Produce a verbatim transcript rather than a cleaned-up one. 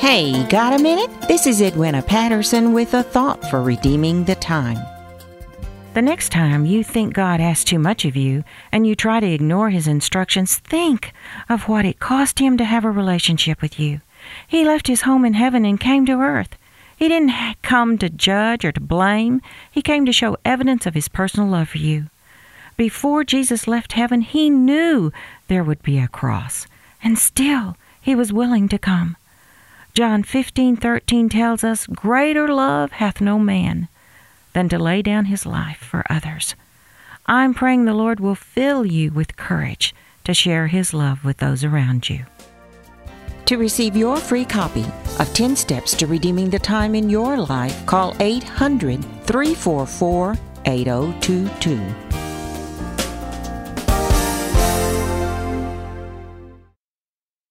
Hey, got a minute? This is Edwina Patterson with a thought for redeeming the time. The next time you think God asks too much of you and you try to ignore His instructions, think of what it cost Him to have a relationship with you. He left His home in heaven and came to earth. He didn't come to judge or to blame. He came to show evidence of His personal love for you. Before Jesus left heaven, He knew there would be a cross, and still He was willing to come. John fifteen thirteen tells us, "Greater love hath no man than to lay down his life for others." I'm praying the Lord will fill you with courage to share His love with those around you. To receive your free copy of ten Steps to Redeeming the Time in Your Life, call eight hundred, three four four, eight oh two two.